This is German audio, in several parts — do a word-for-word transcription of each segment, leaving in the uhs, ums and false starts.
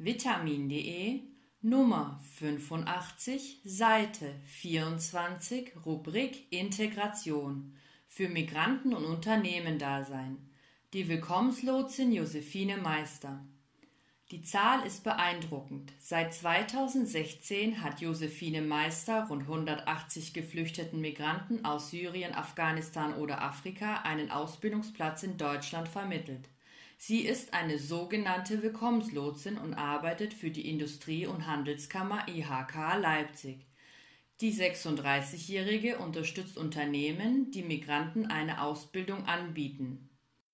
vitamin.de, Nummer fünfundachtzig, Seite vierundzwanzig, Rubrik Integration für Migranten und Unternehmendasein. Die Willkommenslotsin Josephine Meister. Die Zahl ist beeindruckend. Seit zweitausendsechzehn hat Josephine Meister rund hundertachtzig geflüchteten Migranten aus Syrien, Afghanistan oder Afrika einen Ausbildungsplatz in Deutschland vermittelt. Sie ist eine sogenannte Willkommenslotsin und arbeitet für die Industrie- und Handelskammer I H K Leipzig. Die sechsunddreißigjährige unterstützt Unternehmen, die Migranten eine Ausbildung anbieten.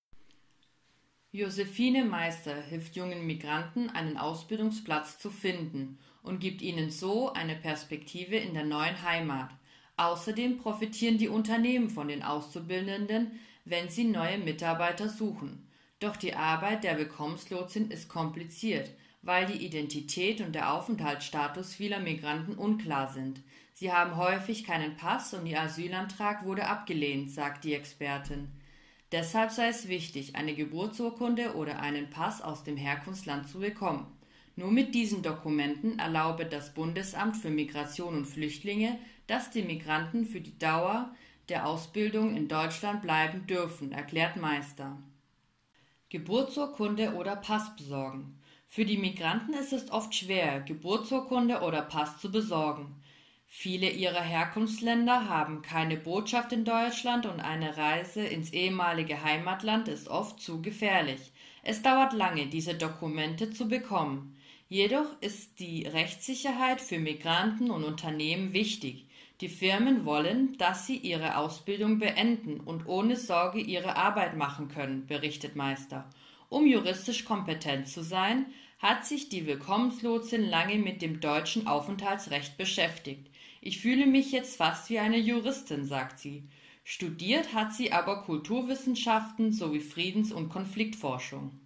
Josephine Meister hilft jungen Migranten, einen Ausbildungsplatz zu finden und gibt ihnen so eine Perspektive in der neuen Heimat. Außerdem profitieren die Unternehmen von den Auszubildenden, wenn sie neue Mitarbeiter suchen. Doch die Arbeit der Willkommenslotsin ist kompliziert, weil die Identität und der Aufenthaltsstatus vieler Migranten unklar sind. Sie haben häufig keinen Pass und ihr Asylantrag wurde abgelehnt, sagt die Expertin. Deshalb sei es wichtig, eine Geburtsurkunde oder einen Pass aus dem Herkunftsland zu bekommen. Nur mit diesen Dokumenten erlaube das Bundesamt für Migration und Flüchtlinge, dass die Migranten für die Dauer der Ausbildung in Deutschland bleiben dürfen, erklärt Meister. Geburtsurkunde oder Pass besorgen. Für die Migranten ist es oft schwer, Geburtsurkunde oder Pass zu besorgen. Viele ihrer Herkunftsländer haben keine Botschaft in Deutschland und eine Reise ins ehemalige Heimatland ist oft zu gefährlich. Es dauert lange, diese Dokumente zu bekommen. Jedoch ist die Rechtssicherheit für Migranten und Unternehmen wichtig. Die Firmen wollen, dass sie ihre Ausbildung beenden und ohne Sorge ihre Arbeit machen können, berichtet Meister. Um juristisch kompetent zu sein, hat sich die Willkommenslotsin lange mit dem deutschen Aufenthaltsrecht beschäftigt. Ich fühle mich jetzt fast wie eine Juristin, sagt sie. Studiert hat sie aber Kulturwissenschaften sowie Friedens- und Konfliktforschung.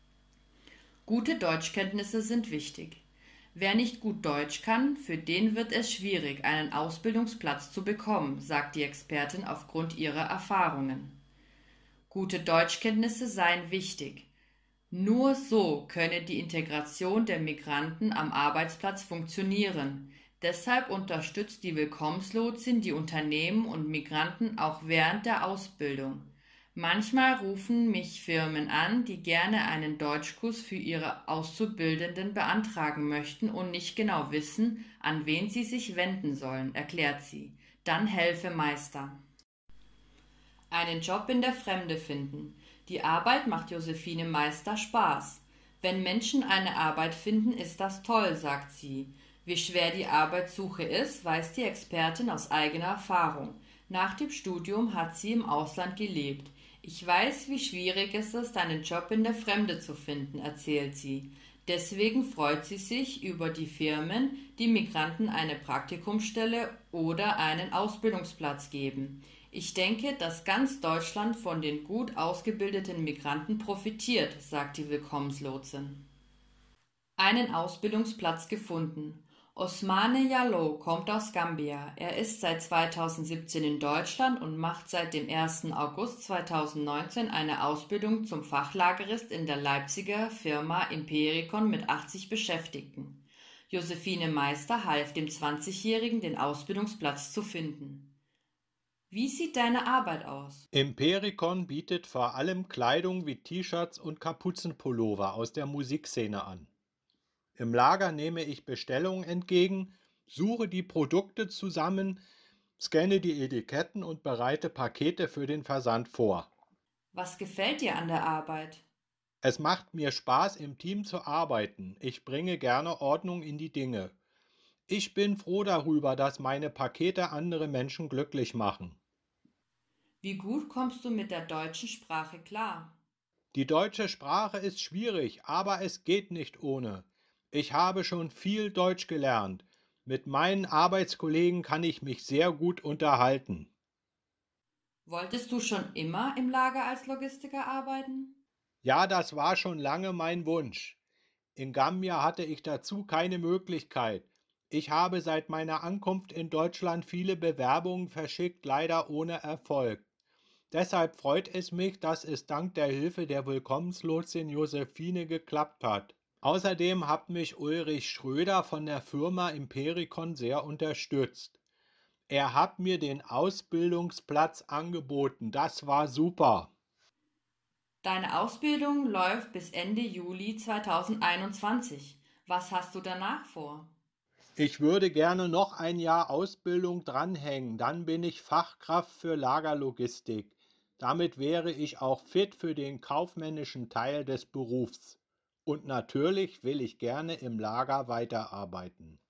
Gute Deutschkenntnisse sind wichtig. Wer nicht gut Deutsch kann, für den wird es schwierig, einen Ausbildungsplatz zu bekommen, sagt die Expertin aufgrund ihrer Erfahrungen. Gute Deutschkenntnisse seien wichtig. Nur so könne die Integration der Migranten am Arbeitsplatz funktionieren. Deshalb unterstützt die Willkommenslotsin die Unternehmen und Migranten auch während der Ausbildung. Manchmal rufen mich Firmen an, die gerne einen Deutschkurs für ihre Auszubildenden beantragen möchten und nicht genau wissen, an wen sie sich wenden sollen, erklärt sie. Dann helfe Meister. Einen Job in der Fremde finden. Die Arbeit macht Josephine Meister Spaß. Wenn Menschen eine Arbeit finden, ist das toll, sagt sie. Wie schwer die Arbeitssuche ist, weiß die Expertin aus eigener Erfahrung. Nach dem Studium hat sie im Ausland gelebt. Ich weiß, wie schwierig es ist, einen Job in der Fremde zu finden, erzählt sie. Deswegen freut sie sich über die Firmen, die Migranten eine Praktikumsstelle oder einen Ausbildungsplatz geben. Ich denke, dass ganz Deutschland von den gut ausgebildeten Migranten profitiert, sagt die Willkommenslotsin. Einen Ausbildungsplatz gefunden. Osmane Jallow kommt aus Gambia. Er ist seit zweitausendsiebzehn in Deutschland und macht seit dem ersten August zweitausendneunzehn eine Ausbildung zum Fachlagerist in der Leipziger Firma Impericon mit achtzig Beschäftigten. Josephine Meister half dem zwanzigjährigen, den Ausbildungsplatz zu finden. Wie sieht deine Arbeit aus? Impericon bietet vor allem Kleidung wie T-Shirts und Kapuzenpullover aus der Musikszene an. Im Lager nehme ich Bestellungen entgegen, suche die Produkte zusammen, scanne die Etiketten und bereite Pakete für den Versand vor. Was gefällt dir an der Arbeit? Es macht mir Spaß, im Team zu arbeiten. Ich bringe gerne Ordnung in die Dinge. Ich bin froh darüber, dass meine Pakete andere Menschen glücklich machen. Wie gut kommst du mit der deutschen Sprache klar? Die deutsche Sprache ist schwierig, aber es geht nicht ohne. Ich habe schon viel Deutsch gelernt. Mit meinen Arbeitskollegen kann ich mich sehr gut unterhalten. Wolltest du schon immer im Lager als Logistiker arbeiten? Ja, das war schon lange mein Wunsch. In Gambia hatte ich dazu keine Möglichkeit. Ich habe seit meiner Ankunft in Deutschland viele Bewerbungen verschickt, leider ohne Erfolg. Deshalb freut es mich, dass es dank der Hilfe der Willkommenslotsin Josephine geklappt hat. Außerdem hat mich Ulrich Schröder von der Firma Impericon sehr unterstützt. Er hat mir den Ausbildungsplatz angeboten. Das war super. Deine Ausbildung läuft bis Ende Juli zweitausendeinundzwanzig. Was hast du danach vor? Ich würde gerne noch ein Jahr Ausbildung dranhängen, dann bin ich Fachkraft für Lagerlogistik. Damit wäre ich auch fit für den kaufmännischen Teil des Berufs. Und natürlich will ich gerne im Lager weiterarbeiten.